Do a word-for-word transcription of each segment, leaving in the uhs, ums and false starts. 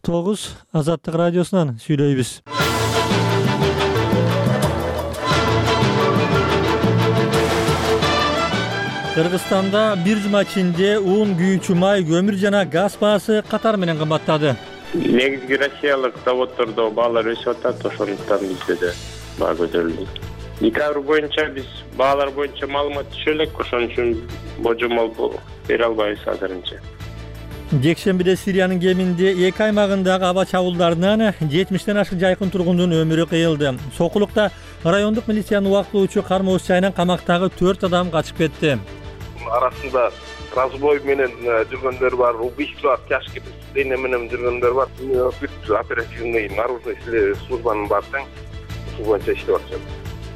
тогуз Азаттык радиосунан сүйлөйбүз. Кыргызстанда бир жума ичинде ун, күйүүчү май, көмүр жана газ баасы катар менен кымбаттады. Негизги россиялык заводдордо баалар өсүп атат, ошондуктан бизде да баа көтөрүлдү. Декабрь боюнча биз баалар боюнча маалымат түшө элек, ошон үчүн божомол бере албайбыз азырынча. Жекшембиде Сириянын кеминде эки аймагындагы аба чабуулдарынан жетимиштен ашык жайкын тургундун өмүрү кыйылды. Сокулукта райондук милициянын убактылуучу кармоо жайынан камактагы төрт адам качып кетти. Арасында разбой менен жүргөндөр бар, убийство тяжкий преступление менен жүргөндөр бар. Бүт оперативный наружный службанын баардыгы ушул боюнча иштеп атышат.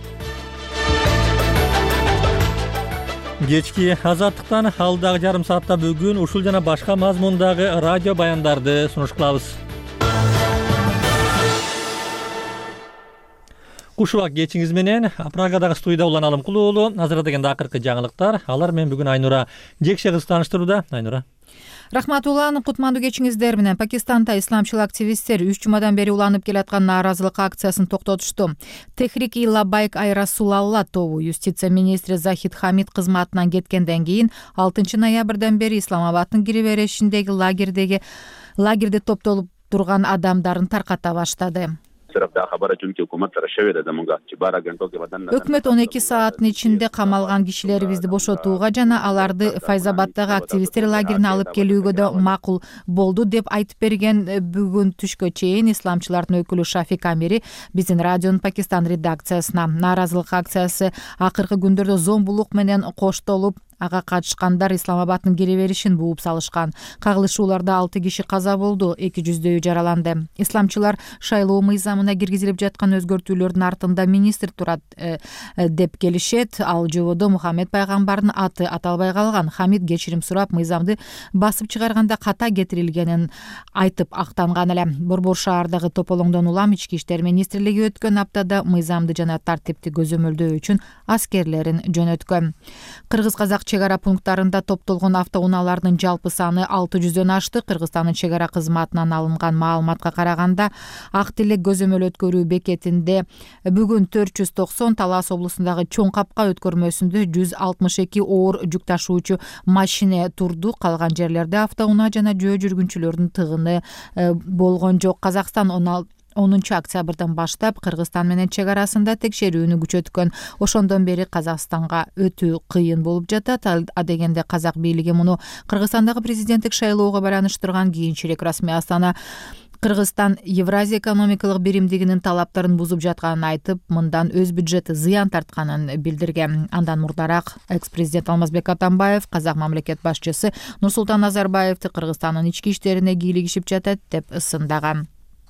Кечки Азаттыктан алдагы жарым саатта бүгүн ушул жана башка мазмундагы радио баяндарды сунуш кылабыз. Кушубак кечиңиз менен Прагадагы студияда Улан Алымкул уулу азырдаган акыркы жаңылыктар. Алар менен бүгүн Айнура Жекше кыз тааныштырууда. Айнура. Рахмат Улан, кутмандуу кечиңиздер менен. Пакистанда исламчыл активисттер үч жумадан бери уланып келаткан нааразылык акциясын токтотушту. Техрики Лабайк ай Расулалла тобу юстиция министри Захид Хамид кызматынан кеткенден кийин алтынчы ноябрдан бери Исламабаддын кире беришиндеги лагердеги лагерде топтолуп турган адамдарын тарката баштады. Өкмөт он эки сааттын ичинде камалган кишилерибизди бошотууга жана аларды Файзабаддагы активисттер лагерине алып келүүгө да макул болду деп айтып берген. Бүгүн түшкө чейин исламчылардын өкүлү Шафик Амири биздин радионун Пакистан редакциясына нааразылык акциясы акыркы күндөрдө зомбулук менен коштолуп, ага катышкандар Исламабаддын кире беришин бууп салышкан. Кагылышууларда алты киши каза болду, эки жүздөйү жараланды. Исламчылар шайлоо мыйзамына киргизилип жаткан өзгөртүүлөрдүн артында министр турат э, э, деп келишет. Ал жободо Мухаммед пайгамбардын аты аталбай калган. Хамид кечирим сурап, мыйзамды басып чыгарганда ката кетирилгенин айтып актанган эле. Борбор шаардагы тополоңдон улам ички иштер министрлиги өткөн аптада мыйзамды жана тартипти көзөмөлдөө үчүн аскерлерин жөнөткөн. Кыргыз-казак чек ара пункттарында топтолгон автоунаалардын жалпы саны алты жүздөн ашты. Кыргызстандын чек ара кызматынан алынган маалыматка караганда, Ак Тилек көзөмөл өткөрүү бекетинде бүгүн төрт жүз токсон, Талас облусундагы Чоң Капка өткөрмөсүндө жүз алтымыш эки оор жүк ташуучу машина турду. Калган жерлерде автоунаа жана жөө жүргүнчүлөрдүн тыгыны болгон жок. Казакстан онунчу октябрдан баштап Кыргызстан менен чек арасында текшерүүнү күчөткөн. Ошондон бери Казакстанга өтүү кыйын болуп жатат. А дегенде казак бийлиги муну Кыргызстандагы президенттик шайлоого байланыштырган. Кийинчерээк расмий Астана Кыргызстан Евразия экономикалык биримдигинин талаптарын бузуп жатканын айтып, мындан өз бюджети зыян тартканын билдирген. Андан мурдараак экс-президент Алмазбек Атамбаев казак мамлекет башчысы Нурсултан Назарбаевди Кыргызстандын ички иштерине кийлигишип жатат деп ысындаган.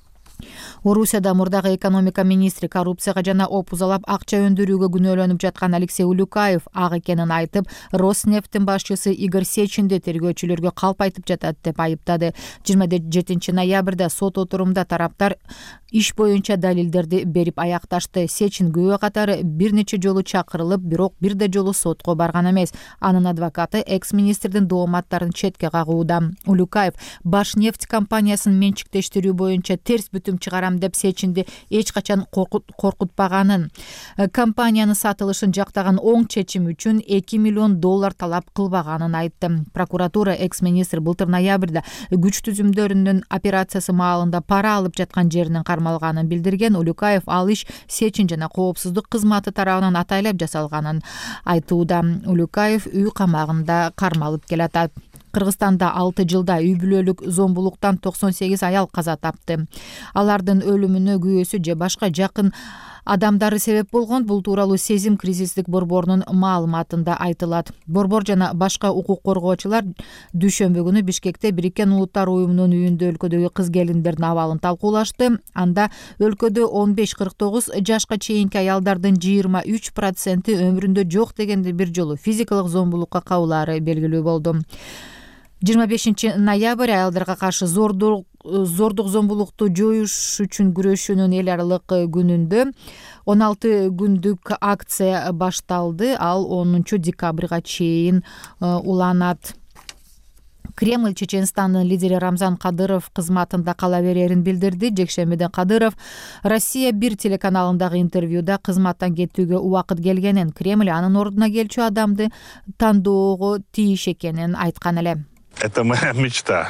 Орусияда мурдагы экономика министри коррупцияга жана опузалап акча өндүрүүгө күнөөлөнүп жаткан Алексей Улюкаев ак экенин айтып, Роснефтин башчысы Игорь Сечинди тергөөчүлөргө калп айтып жатат деп айыптады. жыйырма жетинчи ноябрда сот отурумда тараптар иш боюнча далилдерди берип аякташты. Сечин күбө катары бир нече жолу чакырылып, бирок бир да жолу сотко барган эмес. Анын адвокаты экс-министрдин дооматтарын четке кагууда. Улюкаев Башнефть компаниясын менчиктештирүү боюнча терс бүтүм чыгарам деп Сечинди эч качан коркутпаганын, компаниянын сатылышын жактаган оң чечим үчүн эки миллион доллар талап кылбаганын айтты. Прокуратура экс-министр былтыр ноябрда күч түзүмдөрүнүн операциясы маалында пара алып жаткан жеринин кармалганын билдирген. Улюкаев ал иш Сечин жана коопсуздук кызматы тарабынан атайлап жасалганын айтууда. Улюкаев үй камагында кармалып келатат. Кыргызстанда алты жылда үй бүлөлүк зомбулуктан токсон сегиз аял каза тапты. Алардын өлүмүнө күйөөсү же башка жакын адамдары себеп болгон. Бул тууралуу Сезим кризистик борборунун маалыматында айтылат. Борбор жана башка укук коргоочулар дүйшөмбү күнү Бишкекте Бириккен Улуттар уюмунун үйүндө өлкөдөгү кыз келиндердин абалын талкуулашты. Анда өлкөдө он беш кырк тогуз жашка чейинки аялдардын жыйырма үч проценти өмүрүндө жок дегенде бир жолу физикалык зомбулукка кабылаары белгилүү болду. жыйырма бешинчи ноябрь аялдарга каршы зордук зордук зомбулукту жоюш үчүн күрөшүүнүн эл аралык күнүндө он алты күндүк акция башталды. Ал онунчу декабрга чейин уланат. Кремль Чеченстандын лидери Рамзан Кадыров кызматында кала берерин билдирди. Жекшембиде Кадыров Россия бир телеканалындагы интервьюда кызматтан кетүүгө убакыт келгенин, Кремль анын ордуна келчү адамды тандоого тийиш экенин айткан эле. Это моя мечта.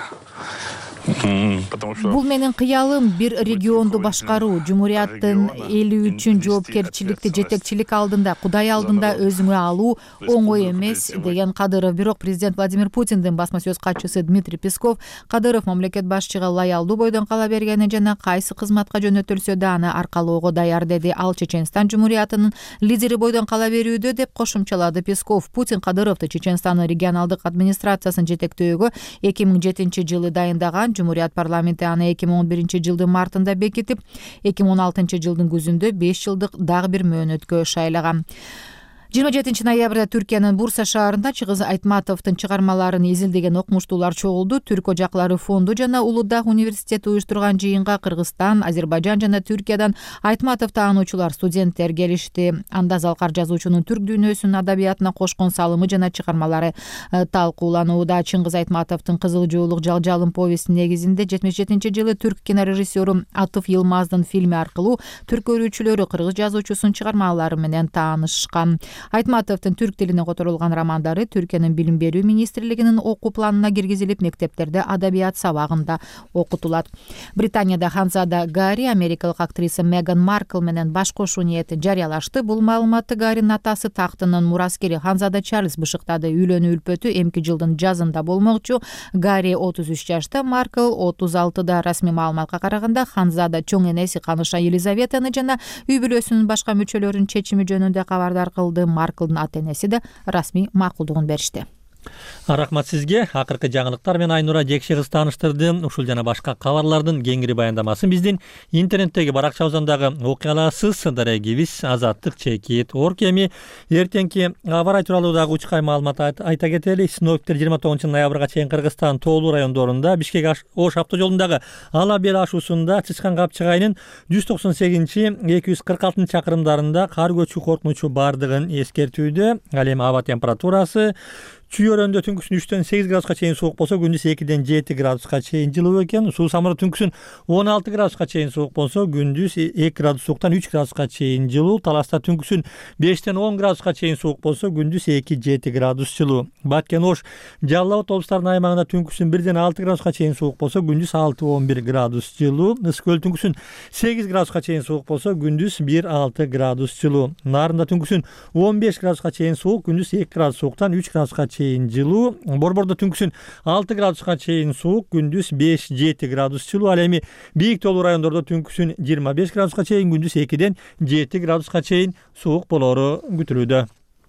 Бул менин кыялым, бир регионду башкаруу, Жумурияттын эли үчүн жоопкерчиликти жетекчилик алдында, Кудай алдында өзүңө алуу оңой эмес, деген Кадыров. Бирок президент Владимир Путиндин басма сөз катчысы Дмитрий Песков Кадыров мамлекет башчыга лаялдуу бойдон кала бергенин жана кайсы кызматка жөнөтүлсө да аны аркалоого даяр деди. Ал Чеченстан Жумуриятынын лидери бойдон кала берүүдө деп кошумчалады Песков. Путин Кадыровду Чеченстандын регионалдык администрациясын жетектөөгө эки миң жетинчи жылы дайындаган. Жумурият парламенти аны эки миң он биринчи жылдын мартында бекитип, эки миң он алтынчы жылдын күзүндө беш жылдык дагы бир мөөнөткө шайлаган. жыйырма жетинчи ноябрда Түркиянын Бурса шаарында Чыгыз Айтматовдун чыгармаларын изилдеген окумуштуулар чогулду. Түрк Ожаклары фонду жана Улуу Дак университети уюштурган жыйынга Кыргызстан, Азербайжан жана Түркиядан Айтматовду таануучулар, студенттер келишти. Анда Залкар жазуучунун түрк дүйнөсүнүн адабиятына кошкон салымы жана чыгармалары талкууланууда. Чыңгыз Айтматовдун Кызыл жоолук жалжалым повестин негизинде жетимиш жетинчи жылы түрк кинорежиссеру Атыф Йылмаздын фильми аркылуу түрк көрүүчүлөрү кыргыз жазуучусунун чыгармалары менен таанышкан. Айтматовдун түрк тилине которулган романдары Түркиянын билим берүү министрлигинин окуу планына киргизилип, мектептерде адабият сабагында окутулат. Британияда Ханзада Гарри америкалык актриса Меган Маркл менен баш кошуу ниетин жарыялашты. Бул маалыматты Гарринин атасы тактынын мураскери Ханзада Чарльз бышыктады. Үйлөнүү үлпөтү эмки жылдын жазында болмокчу. Гарри отуз үч жашта, Маркл отуз алтыда. Расмий маалыматка караганда Ханзада чоң энеси Каныша Елизаветаны жана үй бүлөсүнүн башка мүчөлөрүнүн чечими жөнүндө кабардар кылды. Марклдын ата-энеси да расмий макулдугун беришти. Рахмат сизге. Акыркы жаңылыктар менен Айнура Жекшегиз тааныштырды. Ушул жана башка кабарлардын кеңири баяндамасын биздин интернеттеги баракчабыздан дагы окуй аласыз. Дарегибиз Азаттык чекит орг. Эми эртеңки аба ырайы тууралуу дагы учкай маалымат айта кетели. Синоптиктер жыйырма тогузунчу ноябрга чейин Кыргызстан тоолуу райондорунда Бишкек Ош автожолундагы Ала Бел ашуусунда Чычкан Капчыгайынын жүз токсон сегизинчи эки жүз кырк алтынчы чакырымдарында кар көчүү коркунучу бардыгын эскертүүдө. Ал эми аба температурасы Чүйөрөндө түнкүсүн үчтөн сегиз градуска чейин суук болсо, күндүз экиден жети градуска чейин жылуу экен. Суу самыры түнкүсүн он алты градуска чейин суук болсо, күндүз эки градус сууктан үч градуска чейин жылуу. Таласта түнкүсүн бештен он градуска чейин суук болсо, күндүз эки жети градус жылуу. Баткен Ош Жалал Абад облустарынын аймагында түнкүсүн бирден алты градуска чейин суук болсо, күндүз алты он бир градус жылуу. Ысык көл түнкүсүн сегиз градуска чейин суук болсо, күндүз бир алты градус жылуу. Нарында түнкүсүн он беш градуска чейин суук, күндүз эки градус сууктан үч градуска чейин жылуу. Борбордо түнкүсүн алты градуска чейин суук, күндүз беш жети градус жылуу. Ал эми бийик тоолуу райондордо түнкүсүн жыйырма беш градуска чейин, күндүз экиден жети градуска чейин суук болору күтүлүүдө.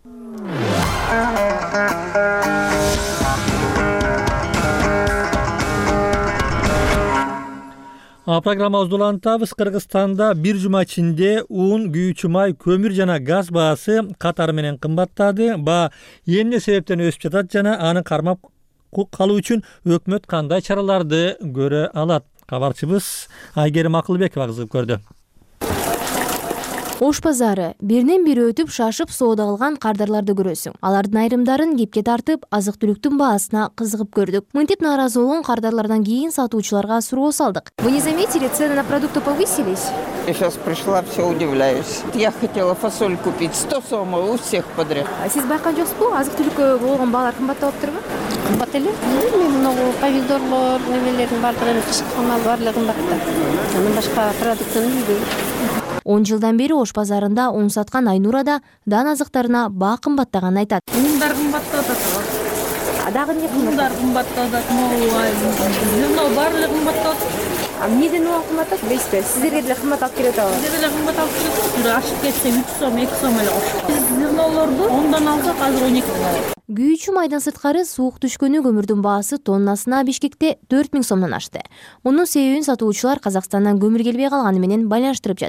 А программабызды улантабыз. Кыргызстанда бир жума ичинде ун, күйүүчү май, көмүр жана газ баасы катары менен кымбаттады. Баа эмне себептен өсүп жатат жана аны кармап калуу үчүн өкмөт кандай чараларды көрө алат? Кабарчыбыз Айгерим Акылбекова кызыгып көрдү. Ош базары биринен бири өтүп шашып соода алган кардарларды көрөсүң. Алардын айрымдарын кепке тартып, азык-түлүктүн баасына кызыгып көрдүк. Мынтип нааразы болгон кардарлардан кийин сатуучуларга суроо салдык. Вы не заметили, цены на продукты повысились? Я сейчас пришла, все удивляюсь. Я хотела фасоль купить, сто сомов у всех подряд. А сиз байкан жоксузбу? Азык-түлүккө болгон баалар кымбаттап атырбы? Кымбат эле. Мен могу помидорлор, немелердин баардыгы, кышкы мал баардыгы кымбаттап. Андан башка продуктын үйдү. он жылдан бери Ош базарында un саткан Айнура да дан азыктарына баа кымбаттаганын айтат. Ундар кымбаттап атат. А дагы эмне кымбаттап? Ундар кымбаттап атат, зерно баардыгы кымбаттап атат. А эмнеден уга кымбаттап? Билесизби, сиздерге деле кымбат алып келип атабы? Сиздерге деле кымбат алып келип атат. Ашып кетсе үч сом, эки сом эле кош. Биз зернолорду ондан алсак азыр он экиден алабыз. Күйүүчү майдан сырткары суук түшкөнү көмүрдүн баасы тоннасына Бишкекте төрт миң сомдон ашты. Мунун себебин сатуучулар Казакстандан көмүр келбей калганы менен байланыштырып жатышат.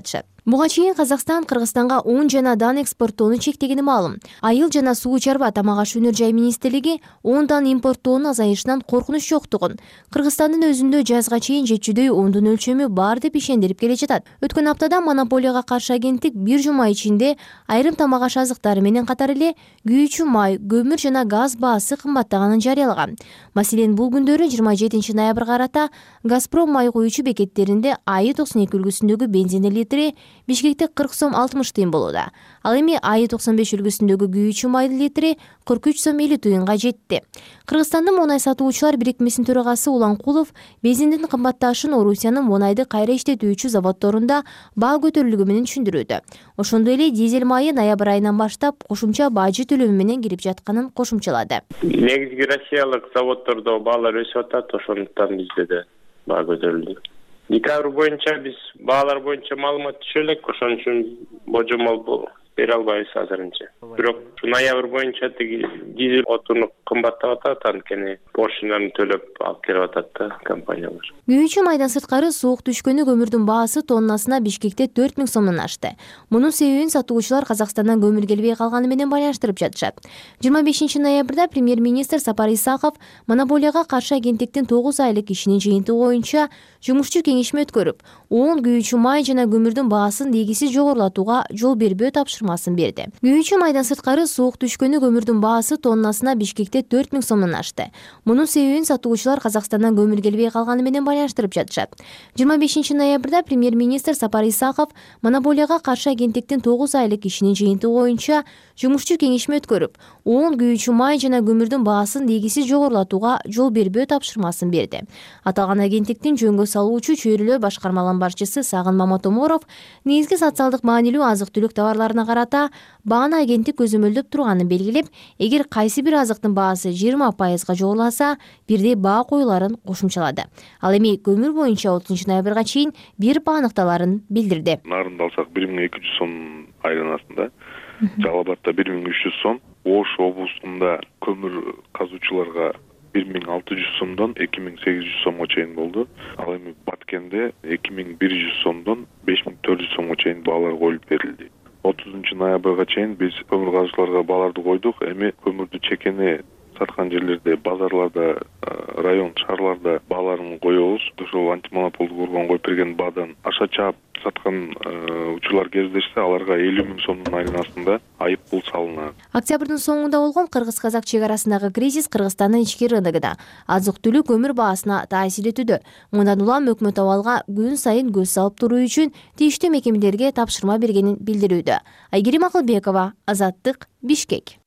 Буга чейин Казакстан Кыргызстанга он жана дан экспорттоону чектегени маалым. Айыл жана суу чарба тамак аш өнөр жай министрлиги ондан импорттоонун азайышынан коркунуч жоктугун, Кыргызстандын өзүндө жазга чейин жетчүдөй ондун өлчөмү бар деп ишендирип келе жатат. Өткөн аптада монополияга каршы агенттик бир жума ичинде айрым тамак аш азыктары менен катар эле күйүүчү май, көмүр жана газ баасы кымбаттаганын жарыялаган. Маселен, бул күндөрү жыйырма жетинчи ноябрга карата Газпром май куюучу бекеттеринде АИ токсон эки үлгүсүндөгү бензин литри Бишкекте кырк сом алтымыш тыйын болууда. Ал эми АИ токсон беш үлгүсүндөгү күйүүчү майдын литри кырк үч сом элүү тыйынга жетти. Кыргызстандын Монай сатуучулар бирикмесинин төрагасы Уланкулов бензиндин кымбатташын Орусиянын Монайды кайра иштетүүчү заводдорунда баа көтөрүлүгү менен түшүндүрүүдө. Ошондой эле дизель майы ноябрь айынан баштап кошумча бажы төлөмү менен кирип жатканын кошумчалады. Негизги россиялык заводдордо баалар өсүп атат, ошондуктан бизде да баа көтөрүлдү. Декабрь боюнча биз баалар боюнча маалымат түшө элек, ошон үчүн божомол бере албайбыз азырынча. Бирок ноябрь боюнча тиги дизель отуну кымбаттап атат, анткени пошлинаны төлөп алып келип атат да компаниялар. Күйүүчү майдан сырткары суук түшкөнү көмүрдүн баасы тоннасына Бишкекте төрт миң сомдон ашты. Мунун себебин сатуучулар Казакстандан көмүр келбей калганы менен байланыштырып жатышат. жыйырма бешинчи ноябрда премьер-министр Сапар Исаков монополияга каршы агенттиктин тогуз айлык ишинин жыйынтыгы боюнча жумушчу кеңешме өткөрүп, он күйүүчү май жана көмүрдүн баасын негизсиз жогорулатууга жол бербөө тапшырмасын берди. Күйүүчү майдан сырткары суук түшкөнү көмүрдүн баасы тоннасына Бишкекте төрт миң сомдон ашты. Мунун себебин сатуучулар Казакстандан көмүр келбей калганы менен байланыштырып жатышат. жыйырма бешинчи ноябрда премьер-министр Сапар Исаков монополияга каршы агенттиктин тогуз айлык ишинин жыйынтыгы боюнча жумушчу кеңешме өткөрүп, он күйүүчү май жана көмүрдүн баасын негизсиз жогорулатууга жол бербөө тапшырмасын берди. Аталган агенттиктин жөнгө салуучу чөйрөлөр башкармаларынын башчысы Сагын Маматоморов негизги социалдык маанилүү азык-түлүк товарларына карата бааны агенттик көзөмөлдөп турганын белгилеп, эгер кайсы бир азыктын баасы жыйырма пайызга жогоруласа, бирдей баа коюларын кошумчалады. Ал эми көмүр боюнча отузунчу ноябрга чейин бир баа аныкталарын билдирди. Нарында алсак бир миң эки жүз сом айланасында, Жалал Абадта бир миң үч жүз сом, Ош облусунда көмүр казуучуларга бир миң алты жүз сомдон эки миң сегиз жүз сомго чейин болду. Ал эми Баткенде эки миң бир жүз сомдон беш миң төрт жүз сомго чейин баалар коюлуп берилди. отузунчу ноябрга чейин биз көмүр казуучуларга бааларды койдук. Эми көмүрдү чекени саткан жерлерде, базарларда, район, шаарларда бааларын коебуз. Ошол антимонополдук орган коюп берген баадан аша чаап саткан учурлар кездешсе, аларга элүү миң сомдун айланасында айып пул салынат. Октябрдын соңунда болгон кыргыз-казак чек арасындагы кризис Кыргызстандын ички рыногуна, азык-түлүк көмүр баасына таасир этүүдө. Мындан улам өкмөт абалга күн сайын көз салып туруу үчүн тийиштүү мекемелерге тапшырма бергенин билдирүүдө. Айгерим Акылбекова, Азаттык, Бишкек.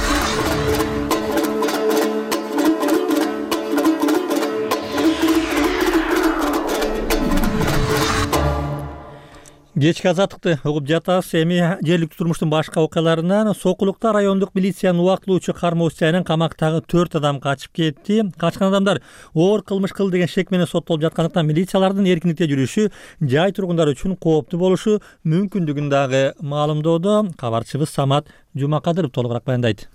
Кечки азаттыкты угуп жатабыз. Эми жергиликтүү турмуштун башка окуяларынан Сокулукта райондук милициянын убактылуучу кармоо жайынан камактагы төрт адам качып кетти. Качкан адамдар оор кылмыш кылды деген шек менен соттолуп жаткандыктан милициялардын эркиндикте жүрүшү жай тургундар үчүн кооптуу болушу мүмкүндүгүн дагы маалымдоодо. Кабарчыбыз Самат Жумакадыров толугураак баяндайт.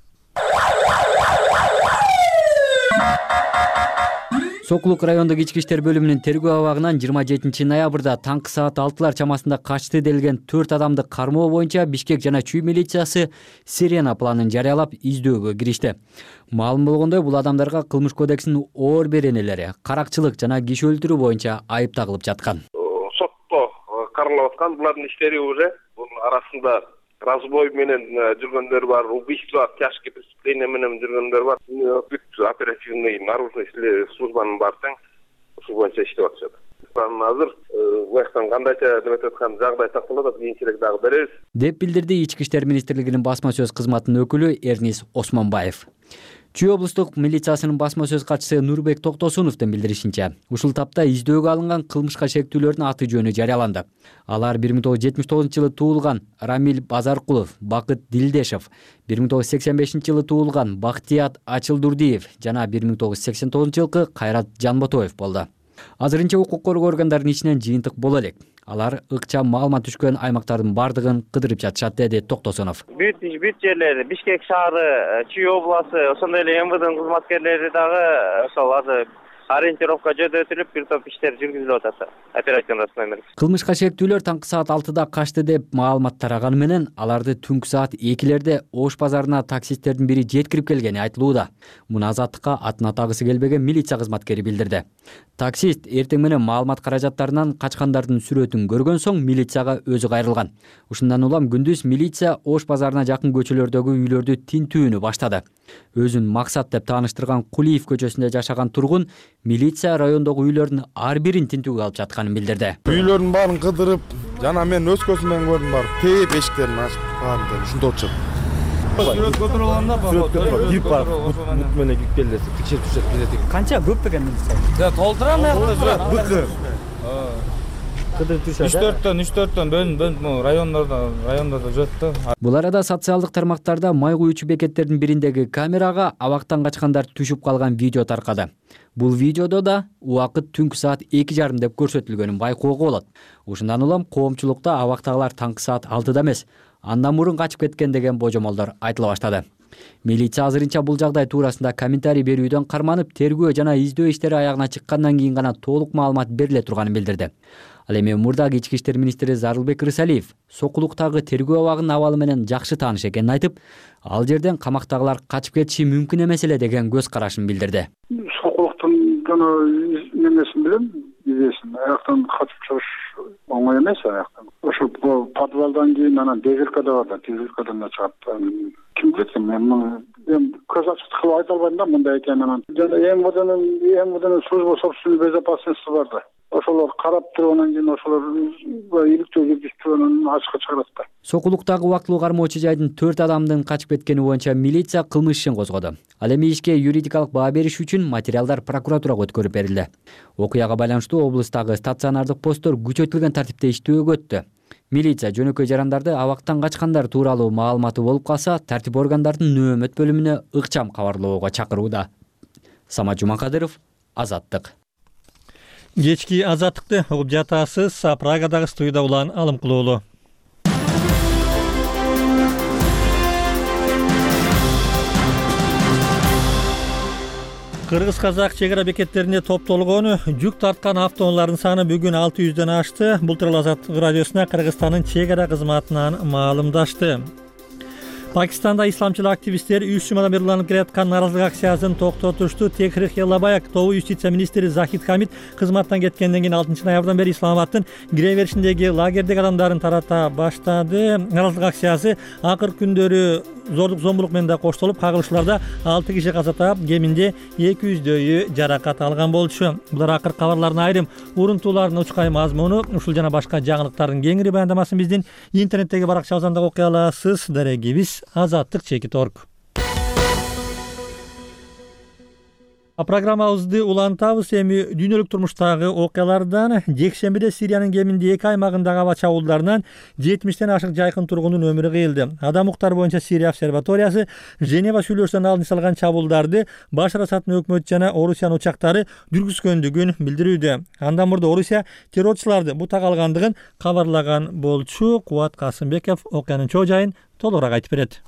Сокулук райондук ички иштер бөлүмүнүн тергөө абагынан жыйырма жетинчи ноябрда таңкы саат алтылар чамасында качты делген төрт адамды кармоо боюнча Бишкек жана Чүй милициясы Сирена планын жарыялап издөөгө киришти. Маалым болгондой, бул адамдарга кылмыш кодексинин оор беренелери, каракчылык жана киши өлтүрүү боюнча айып тагылып жаткан. Сотто каралып аткан булардын иштери уже бунун арасында разбой менен жүргөндөр бар, убийство, тяжкие преступления менен жүргөндөр бар. Бүт оперативный наружный службанын баардыгы ушул боюнча иштеп атышат. Азыр уяктан кандайча деп аткан жагдай такталып атат, кийинчерээк дагы беребиз, деп билдирди Ички иштер министрлигинин басма сөз кызматынын өкүлү Эрнис Осмонбаев. Чүй облустук милициясынын басма сөз катчысы Нурбек Токтосуновдун билдиришинче, ушул тапта издөөгө алынган кылмышка шектүүлөрдүн аты жөнү жарыяланды. Алар бир миң тогуз жүз жетимиш тогузунчу жылы туулган Рамил Базаркулов, Бакыт Дилдешев, бир миң тогуз жүз сексен бешинчи жылы туулган Бактият Ачылдурдиев жана бир миң тогуз жүз сексен тогузунчу жылкы Кайрат Жанботоев болду. Азырынча укук коргоо органдарынын ичинен жыйынтык боло элек. Алар ыкчам маалымат түшкөн аймактардын бардыгын кыдырып жатышат, деди Токтосунов. Бүт бүт жерлери, Бишкек шаары, Чүй областы, ошондой эле эм вэ дэнын кызматкерлери дагы ошол азыр ориентировка жөнөтүлүп, бир топ иштер жүргүзүлүп атат. Оперативный номер. Кылмышка шектүүлөр таңкы саат алтыда качты деп маалымат тараганы менен аларды түнкү саат экилерде Ош базарына таксисттердин бири жеткирип келгени айтылууда. Муну Азаттыкка атын атагысы келбеген милиция кызматкери билдирди. Таксист эртең менен маалымат каражаттарынан качкандардын сүрөтүн көргөн соң милицияга өзү кайрылган. Ушундан улам күндүз милиция Ош базарына жакын көчөлөрдөгү үйлөрдү тинтүүнү баштады. Өзүн максат деп тааныштырган Кулиев көчөсүндө жашаган тургун милиция райондогу үйлөрдүн ар бирин тинтүүгө алып жатканын билдирди. Үйлөрдүн баарын кыдырып, жана мен өз көзүм менен көрдүм, бар тээп эшиктерин ачып баарын ушунда отурчу. Сүрөт көтөрүп алганда бар. Кирип бар, мут менен кирип келди, текшерип түшөт билет. Канча көп экен милиция? Да, толтурам аяктан. Быкы. үч төрттөн үч төрттөн бөлүнүп райондордо райондордо жүрөт да. Бул арада социалдык тармактарда май куючу бекеттердин бириндеги камерага абактан качкандар түшүп калган видео таркады. Бул видеодо да убакыт түнкү саат эки жарым деп көрсөтүлгөнүн байкоого болот. Ушундан улам коомчулукта абактагылар таңкы саат алтыда эмес, андан мурун качып кеткен деген божомолдор айтыла баштады. Милиция азырынча бул жагдай туурасында комментарий берүүдөн карманып, тергөө жана издөө иштери аягына чыккандан кийин гана толук маалымат бериле турганын билдирди. Ал эми мурдагы ички иштер министри Зарылбек Рысалиев сокулуктагы тергөө абагынын абалы менен жакшы тааныш экенин айтып, ал жерден камактагылар качып кетиши мүмкүн эмес эле деген көз карашын билдирди. Сокулуктун жана немесин билем, изесин аяктан качып чыгыш оңой эмес аяктан. Ошо подвалдан кийин анан дезеркада бар да, дезеркадан да чыгат. Ким билет, мен эми көз ачык кылып айта албайм да мындай экенин. Анан жана МВДнын МВДнын служба собственной безопасности бар да. Ошолор карап туруп анан кийин ошолор иликтөө жүргүзүп анан ачыкка чыгарат да. Сокулуктагы убактылуу кармоочу жайдын төрт адамдын качып кеткени боюнча милиция кылмыш ишин козгоду. Ал эми ишке юридикалык баа бериш үчүн материалдар прокуратурага өткөрүп берилди. Окуяга байланыштуу облустагы стационардык посттор күчөтүлгөн тартипте иштөөгө өттү. Милиция жөнөкөй жарандарды абактан качкандар тууралуу маалыматы болуп калса, тартип органдардын нөөмөт бөлүмүнө ыкчам кабарлоого чакырууда. Самат Жумакадыров, Азаттык. Кечки Азаттыкты угуп жатасыз. Прагадагы студияда улан Алымкулуулу. Кыргыз-казак чек ара бекеттеринде топтолгон жүк тарткан автоунаалардын саны бүгүн алты жүздөн ашты. Бул тууралуу Азаттык радиосуна Кыргызстандын чек ара кызматынан маалымдашты. Пакистанда исламчыл активисттер үч жумадан бери уланып келаткан нааразылык акциясын токтотушту. Текрих Ялабай актоо юстиция министри Захид Хамид кызматтан кеткенден кийин алтынчы ноябрдан бери Исламабадтын кире беришиндеги лагердеги адамдарын тарата баштады. Нааразылык акциясы акыркы күндөрү зордук зомбулук менен да коштолуп, кагылышууларда алты киши каза таап, кеминде эки жүздөйү жаракат алган болчу. Булар акыркы кабарлардын айрым урунтууларынын учкай мазмуну. Ушул жана башка жаңылыктардын кеңири баяндамасын биздин интернеттеги баракчабыздан да окуй аласыз. Дарегибиз Азаттык чекит точка орг. Программабызды улантабыз. Эми дүйнөлүк турмуштагы окуялардан. Жекшембиде Сириянын кеминде эки аймагындагы аба чабуулдарынан жетимиштен ашык жайкын тургундун өмүрү кыйылды. Адам укуктары боюнча Сирия обсерваториясы Женева сүйлөшүүсүнөн алдын салган чабуулдарды Башар Асаддын өкмөтү жана Орусиянын учактары жүргүзгөндүгүн билдирүүдө. Андан мурда Орусия террорчуларды бутак алгандыгын кабарлаган болчу. Кубат Касымбеков окуянын чоо жайын толугураак айтып берет.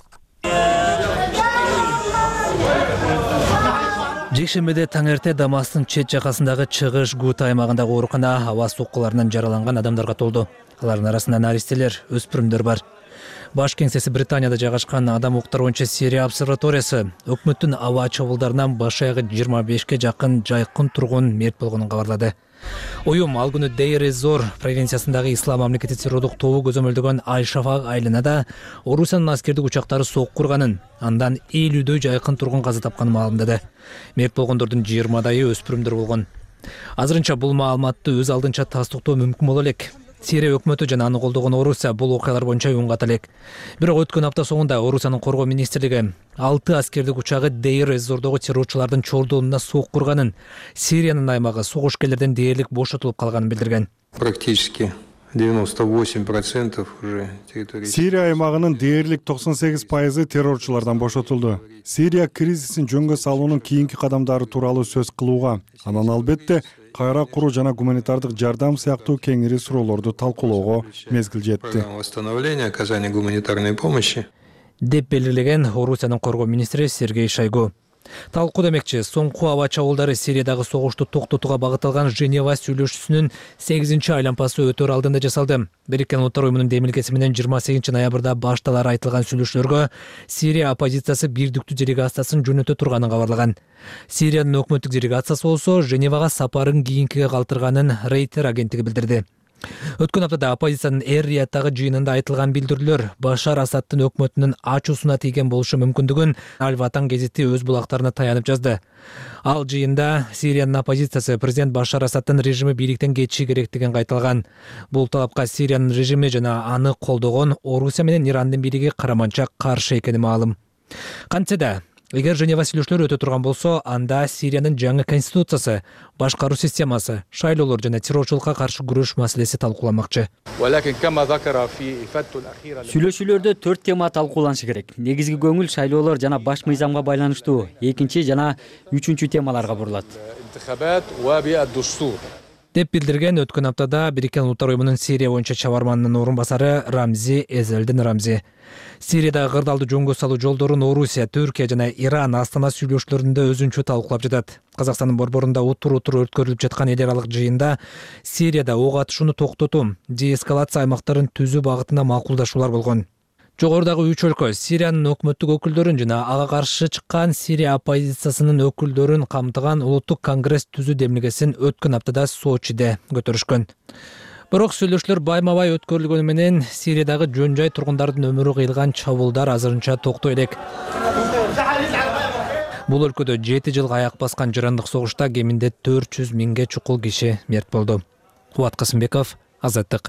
Жекшембиде таң эрте Дамастын чет жакасындагы чыгыш Гута аймагындагы оорукана аба соккуларынан жараланган адамдарга толду. Алардын арасында наристелер, өспүрүмдөр бар. Баш кеңсеси Британияда жайгашкан Адам укуктары боюнча Сирия обсерваториясы өкмөттүн аба чабуулдарынан баш аягы жыйырма бешке жакын жайкын тургун мерт болгонун кабарлады. Уюм ал күнү Дейр-эз-Зор провинциясындагы ислам мамлекети террордук тобу көзөмөлдөгөн Аль-Шафак айланада Орусиянын аскердик учактары сок курганын, андан элүүдөй жайкын тургун каза тапканын маалымдады. Мерт болгондордун жыйырмадайы өспүрүмдөр болгон. Азырынча бул маалыматты өз алдынча тастыктоо мүмкүн боло элек. Сирия өкмөтү жана аны колдогон Орусия бул окуялар боюнча уюнгат элек. Бирок өткөн апта соңунда Орусиянын коргоо министрлиги алты аскердик учагы Дейр-эз-Зордогу террорчулардын чордуунуна сок курганын, Сириянын аймагы согушкерлерден дээрлик бошотулуп калганын билдирген. Практически девяносто восемь процентов уже территории. Сирия аймагынын дээрлик токсон сегиз пайызы террорчулардан бошотулду. Сирия кризисин жөнгө салуунун кийинки кадамдары тууралуу сөз кылууга, анан албетте кайра куруу жана гуманитардык жардам сыяктуу кеңири суроолорду талкуулоого мезгил жетти. Восстановление, оказание гуманитарной помощи деп белгилеген Орусиянын коргоо министри Сергей Шойгу. Талкуу демекчи, соңку аба чабуулдары Сириядагы согушту токтотууга багытталган Женева сүйлөшүүсүнүн сегизинчи айланпасы өтөр алдында жасалды. Бириккен Улуттар уюмунун демилгеси менен жыйырма сегизинчи ноябрда башталары айтылган сүйлөшүүлөргө Сирия оппозициясы бирдиктүү делегациясын жөнөтө турганын кабарлаган. Сириянын өкмөттүк делегациясы болсо Женевага сапарын кийинкиге калтырганын Рейтер агенттиги билдирди. Өткөн аптада оппозициянын Эр-Рияттагы жыйынында айтылган билдирүүлөр Башар Асадтын өкмөтүнүн ачуусуна тийген болушу мүмкүндүгүн Аль-Ватан гезити өз булактарына таянып жазды. Ал жыйында Сириянын оппозициясы президент Башар Асадтын режими бийликтен кетиши керектигин кайталган. Бул талапка Сириянын режими жана аны колдогон Орусия менен Ирандын бийлиги караманча каршы экени маалым. Кантсе да, эгер Женева сүйлөшүүлөрү өтө турган болсо, анда Сириянын жаңы конституциясы, башкаруу системасы, шайлоолор жана террорчулукка каршы күрөш маселеси талкууламакчы. Сүйлөшүүлөрдө төрт тема талкууланышы керек. Негизги көңүл шайлоолор жана баш мыйзамга байланыштуу, экинчи жана үчүнчү темаларга бурулат. Деп билдирген өткөн аптада Бириккен Улуттар уюмунун Сирия боюнча чабарманынын орун басары Рамзи Эзелдин Рамзи. Сириядагы кырдаалды жөнгө салуу жолдорун Орусия, Түркия жана Иран Астана сүйлөшүүлөрүндө өзүнчө талкуулап жатат. Казакстандын борборунда утур-утур өткөрүлүп жаткан эл аралык жыйында Сирияда ок атышууну токтотуу, деэскалация аймактарын түзүү багытында макулдашуулар болгон. Жогорудагы үч өлкө Сириянын өкмөттүк өкүлдөрүн жана ага каршы чыккан Сирия оппозициясынын өкүлдөрүн камтыган улуттук конгресс түзүү демилгесин өткөн аптада Сочиде көтөрүшкөн. Бирок сүйлөшүүлөр байма-бай өткөрүлгөнү менен Сириядагы жөн жай тургундардын өмүрү кыйылган чабуулдар азырынча токтой элек. Бул өлкөдө жети жылга аяк баскан жырандык согушта кеминде төрт жүз миңге чукул киши мерт болду. Кубат Касымбеков, Азаттык.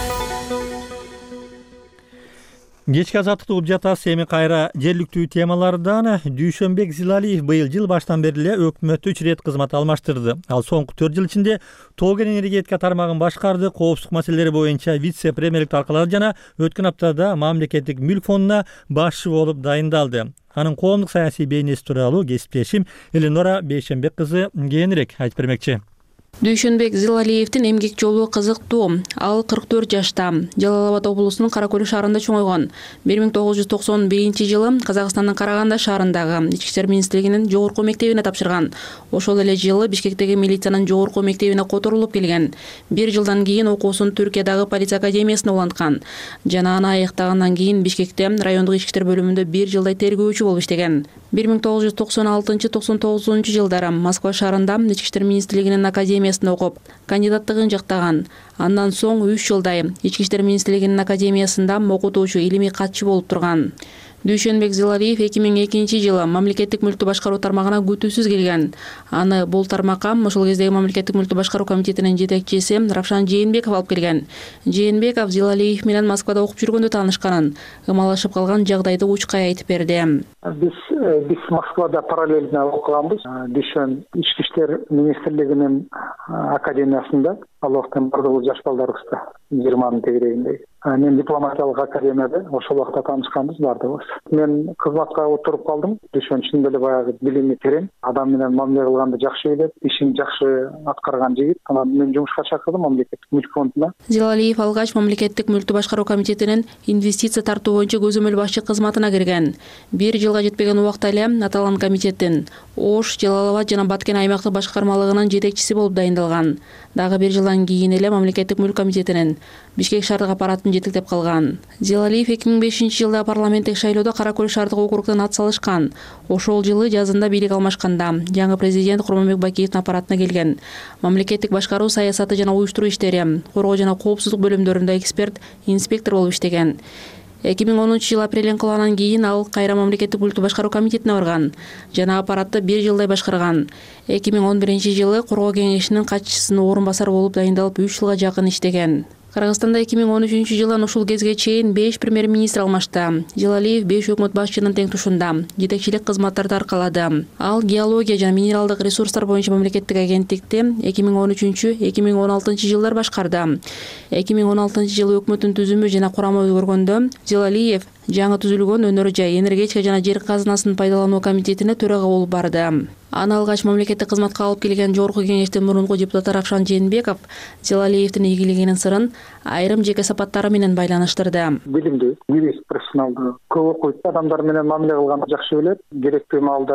Кечки азаттыкты угуп жатасыз. Эми кайра жергиликтүү темалардан. Дүйшөнбек Зилалиев быйыл жыл баштан бери эле өкмөттө үч ирет кызмат алмаштырды. Ал соңку төрт жыл ичинде тоо кен энергетика тармагын башкарды, коопсуздук маселелери боюнча вице-премьерлик талкалады жана өткөн аптада мамлекеттик мүлк фондуна башчы болуп дайындалды. Анын коомдук саясий бейнеси тууралуу кесиптешим Эленора Бейшенбек кызы кээнирээк айтып бермекчи. Дүйшөнбек Зилалиевдин эмгек жолу кызыктуу. Ал кырк төрт жашта. Жалал Абад облусунун Кара-Көл шаарында чоңойгон. бир миң тогуз жүз токсон биринчи жылы Казакстандын Караганда шаарындагы Ички иштер министрлигинин жогорку мектебине тапшырган. Ошол эле жылы Бишкектеги милициянын жогорку мектебине которулуп келген. Бир жылдан кийин окуусун Түркиядагы полиция академиясында уланткан. Жана аны аяктагандан кийин Бишкекте райондук ички иштер бөлүмүндө бир жылдай тергөөчү болуп иштеген. бир миң тогуз жүз токсон алтынчы токсон тогузунчу жылдары Москва шаарында Ички иштер министрлигинин академиясында окуп, кандидаттыгын жактаган. Андан соң үч жылдай Ички иштер министрлигинин академиясында окутуучу, илимий катчы болуп турган. Дүйшөнбек Зилалиев эки миң экинчи жылы мамлекеттик мүлктү башкаруу тармагына күтүүсүз келген. Аны бул тармакка ошол кездеги мамлекеттик мүлктү башкаруу комитетинин жетекчиси Равшан Жээнбеков алып келген. Жээнбеков Зилалиев менен Москвада окуп жүргөндө таанышканын, ымалашып калган жагдайды учкай айтып берди. Биз биз Москвада параллельно окуганбыз. Дүйшөн ички иштер министрлигинин академиясында, ал убакта бардыгы жаш балдарыбызда жыйырманын тегерегинде. Мен дипломатиялык академияда ошол убакта таанышканбыз бардыгыбыз. Мен кызматка отуруп калдым. Дүйшөн чын эле баягы билими терең, адам менен мамиле кылганды жакшы билет, ишин жакшы аткарган жигит. Анан мен жумушка чакырдым мамлекеттик мүлк фондуна. Зилалиев алгач мамлекеттик мүлктү башкаруу комитетинин инвестиция тартуу боюнча көзөмөл башчы кызматына кирген. Бир жылга жетпеген убакта эле аталган комитеттин Ош, Жалал Абад жана Баткен аймактык башкармалыгынын жетекчиси болуп дайындалган. Дагы бир жылдан кийин эле мамлекеттик мүлк комитетинин Бишкек шаардык аппаратын жетектеп калган. Зилалиев эки миң бешинчи жылда парламенттик шайлоодо Кара-Көл шаардык округунан ат салышкан. Ошол жылы жазында бийлик алмашканда жаңы президент Курманбек Бакиевдин аппаратына келген. Мамлекеттик башкаруу саясаты жана уюштуруу иштери, коргоо жана коопсуздук бөлүмдөрүндө эксперт, инспектор болуп иштеген. эки миң онунчу жыл апрель инкылабынан кийин ал кайра мамлекеттик мүлктү башкаруу комитетине барган жана аппаратты бир жылдай башкарган. эки миң он биринчи жылы коргоо кеңешинин катчысынын орун басары болуп дайындалып үч жылга жакын иштеген. Кыргызстанда эки миң он үчүнчү жылдан ушул кезге чейин беш премьер-министр алмашты. Зилалиев беш өкмөт башчынын тең тушунда жетекчилик кызматтарды аркалады. Ал геология жана минералдык ресурстар боюнча мамлекеттик агенттикти эки миң он үчүнчү — эки миң он алтынчы жылдар башкарды. эки миң он алтынчы жылы өкмөттүн түзүмү жана курамы өзгөргөндө Зилалиев жаңы түзүлгөн өнөр жай, энергетика жана жер казынасын пайдалануу комитетине төрага болуп барды. Аны алгач мамлекеттик кызматка алып келген жогорку кеңештин мурунку депутаты Равшан Жээнбеков Зилалиевдин ийгилигинин сырын айрым жеке сапаттары менен байланыштырды. Билимдүү, юрист, профессионалдуу, көп окуйт, адамдар менен мамиле кылганды жакшы билет, керектүү маалда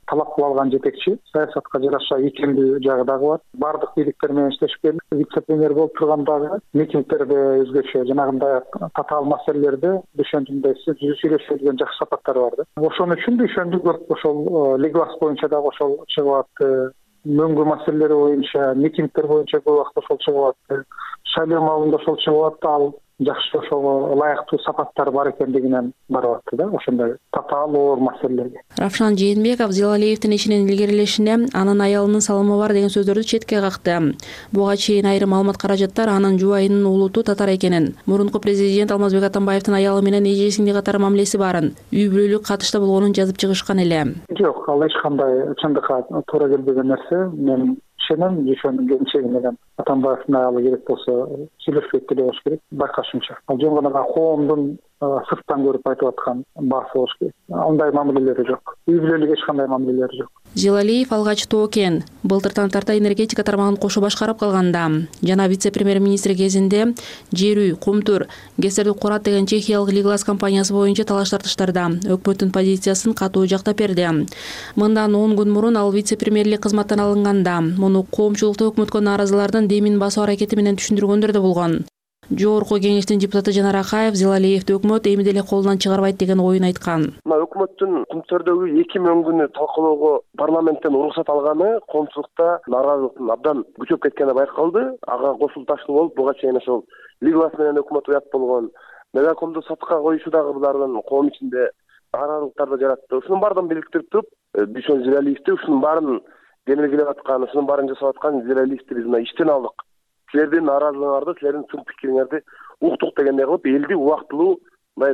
талап кылып алган жетекчи, саясатка жараша икемдүү жагы дагы бар. Бардык бийликтер менен иштешип келдик. Вице-премьер болуп тургандагы митингдерде өзгөчө жанагындай татаал маселелерде дүйшөндүмдөй сүйлөшүлгөн жакшы сапаттар бар да. Ошон үчүн дүйшөндү көп ошол Лиглас боюнча дагы ошол чыгып атты. Мөңгү маселелери боюнча, митингдер боюнча көп убакыт ошол чыгып атты. Шайлоо маалында ошол чыгып атты. Ал жакшы ошого ылайыктуу сапаттар бар экендигинен барып атты да, ошондой татаал оор маселелерге. Равшан Жээнбеков Зилалиевдин ишинин илгерилешине анын аялынын салымы бар деген сөздөрдү четке какты. Буга чейин айрым маалымат каражаттар анын жубайынын улуту татар экенин, мурунку президент Алмазбек Атамбаевдин аялы менен эжесиңди катар мамилеси барын, үй бүлөлүк катышта болгонун жазып чыгышкан эле. Жок, ал эч кандай чындыкка туура келбеген нерсе. Мен ишенем, ошонун келинчеги менен Атамбаевдин аялы керек болсо сүйлөшпөйт деле болуш керек. Байкашымча. Ал жөн гана коомдун сырттан көрүп айтып аткан баасы болуш керек. Андай мамилелери жок. Үй бүлөлүк эч кандай мамилелери жок. Зилалиев алгач Тоокен былтыртан тарта энергетика тармагын кошо башкарып калганда, жана вице-премьер-министр кезинде жер үй, кумтур, гэстерди курат деген чехиялык Лиглас компаниясы боюнча талаш тартыштарда өкмөттүн позициясын катуу жактап берди. Мындан он күн мурун ал вице-премьерлик кызматтан алынганда, муну коомчулукта өкмөткө нааразылардын демин басуу аракети менен түшүндүргөндөр да болгон. Жогорку кеңештин депутаты Жанар Акаев Зилалиевди өкмөт эми деле колунан чыгарбайт деген оюн айткан. Өкмөттүн кумтөрдөгү эки мөңгүнү талкуулоого парламенттен уруксат алганы коомчулукта нааразылыктын абдан күчөп кеткени байкалды. Ага кошулташтуу болуп, буга чейин ошол Лиглас менен өкмөт уят болгон, Мегакомду сатка коюшу дагы булардын коом ичинде нааразылыктарды жаратты. Ушунун баардыгын бириктирип туруп, Дүйшөн Зилалиевди ушунун баарын демилгелеп аткан, ушунун баарын жасап аткан Зилалиевди биз мына иштен алдык. Силердин нааразылыгыңарды, силердин чын пикириңерди уктук дегендей кылып, элди убактылуу мындай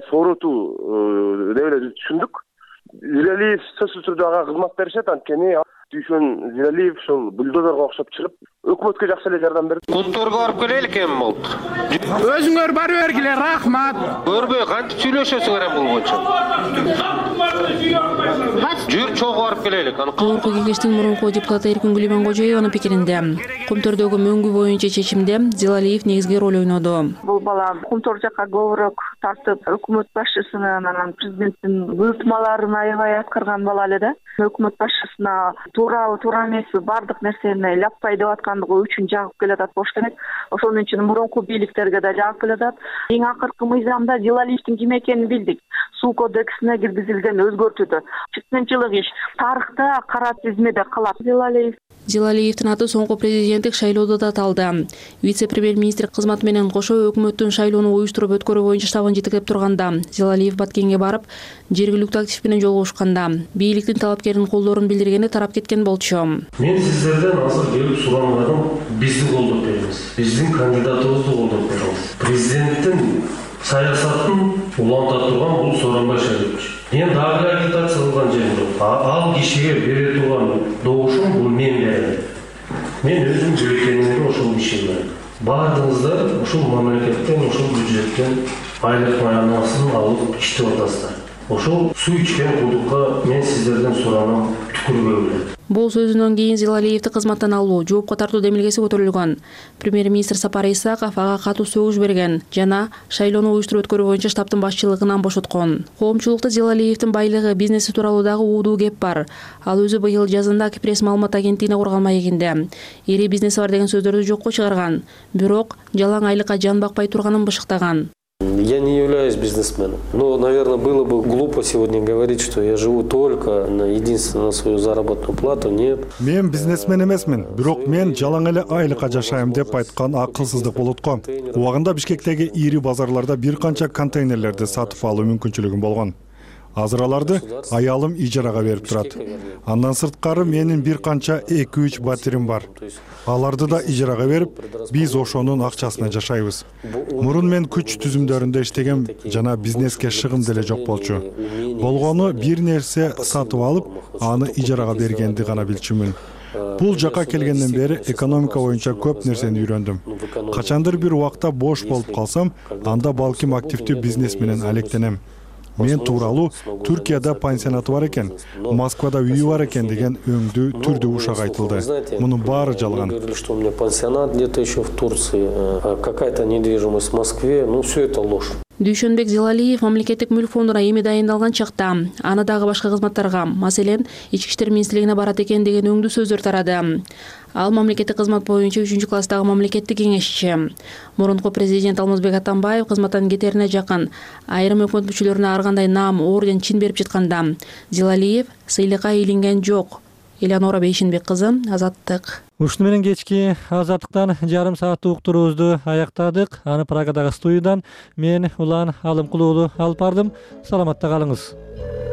сооротуу деп эле түшүндүк. Зилалиев сөзсүз түрдө ага кызмат беришет, анткени Дүйшөн Зилалиев ушул бульдозерго окшоп чыгып, өкмөткө жакшы эле жардам берди. Конторго барып келелик эми болду. Өзүңөр барып бергиле, рахмат. Көрбөй кантип сүйлөшөсүңөр эми бул боюнча? Жүр чогуу барып келелик. Жогорку кеңештин мурунку депутаты Эркин Гүлимангожоеванын пикиринде, Кумтөрдөгү мөңгү боюнча чечимде Зилалиев негизги роль ойноду. Бул бала Кумтөр жакка көбүрөөк тартып, өкмөт башчысынын анан президенттин буйртмаларын аябай аткарган бала эле да. Өкмөт башчысына туурабы, туура эмеспи, бардык нерсени ляппай деп аткандыгы үчүн жагып келатат болуш керек. Ошон үчүн мурунку бийликтерге да жагып келатат. Эң акыркы мыйзамда Зилалиевдин ким экенин билдик. Суу кодексине киргизилген өзгөртүүдө чыкчылык иш тарыхта кара тизмеде калат. Зилалиев Зилалиевдин аты соңку президенттик шайлоодо да аталды. Вице-премьер-министр кызматы менен кошо өкмөттүн шайлоону уюштуруп өткөрүү боюнча штабын жетектеп турганда, Зилалиев Баткенге барып, жергиликтүү актив менен жолугушканда, бийликтин талапкеринин колдоорун билдиргени тарап кеткен болчу. Мен сиздерден азыр келип суранганым, бизди колдоп бериңиз. Биздин кандидатыбызды колдоп бериңиз. Президенттин саясатын уланта турган бул Сооронбай Шарипович. Мен дагы агитация кылган жерим жок. Ал кишиге бере турган добушум бул мен берем. Мен өзүм жүрөккенimде ошол ишенем. Баардыгыңыздар ушул мамлекеттен, ушул бюджеттен айлык маянасын алып иштеп атасыздар. Ошол суу ичкен кудукка мен сиздерден суранам, түкүрбөй эле. Бул сөзүнөн кийин Зилалиевди кызматтан алуу, жоопко тартуу демилгеси көтөрүлгөн. Премьер-министр Сапар Исаков ага катуу сөгүш берген жана шайлоону уюштуруп өткөрүү боюнча штабтын башчылыгынан бошоткон. Коомчулукта Зилалиевдин байлыгы, бизнеси тууралуу дагы уудуу кеп бар. Ал өзү быйыл жазында Кипресс маалымат агенттигине курган маегинде ири бизнеси бар деген сөздөрдү жокко чыгарган. Бирок жалаң айлыкка жан бакпай турганын бышыктаган. Я не являюсь бизнесменом. Но, наверное, было бы глупо сегодня говорить, что я живу только на единственно на свою заработную плату. Нет. Мен бизнесмен эмесмин, бирок мен жалаң эле айлыкка жашайм деп айткан акылсыздык болот го. Убагында Бишкектеги ири базарларда бир канча контейнерлерди сатып алуу мүмкүнчүлүгүм болгон. Азыр аларды аялым ижарага берип турат. Андан сырткары менин бир канча эки үч батирим бар. Аларды да ижарага берип, биз ошонун акчасына жашайбыз. Мурун мен күч түзүмдөрүндө иштегем жана бизнеске шыгым деле жок болчу. Болгону бир нерсе сатып алып, аны ижарага бергенди гана билчүмүн. Бул жака келгенден бери экономика боюнча көп нерсени үйрөндүм. Качандыр бир убакта бош болуп калсам, анда балким активдүү бизнес менен алектенем. Мен тууралуу Түркияда пансионаты бар экен, Москвада үйү бар экен деген өңдүү түрдүү ушак айтылды. Мунун баары жалган. Что у меня пансионат где-то еще в Турции, какая-то недвижимость в Москве, ну все это ложь. Дүйшөнбек Зилалиев мамлекеттик мүлк фондуна эми дайындалган чакта аны дагы башка кызматтарга, маселен Ички иштер министрлигине барат экен деген өңдүү сөздөр тарады. Ал мамлекеттик кызмат боюнча үчүнчү класстагы мамлекеттик кеңешчи. Мурунку президент Алмазбек Атамбаев кызматтан кетерине жакын айрым өкмөт мүчөлөрүнө ар кандай наам, орден, чин берип жатканда Зилалиев сыйлыкка илинген жок. Элеонора Бейшинбек кызы, Азаттык. Ушуну менен кечки Азаттыктан жарым сааттык уктуруубузду аяктадык. Аны Прагадагы студиядан мен Улан Алымкулуулу алып бардым. Саламатта калыңыз.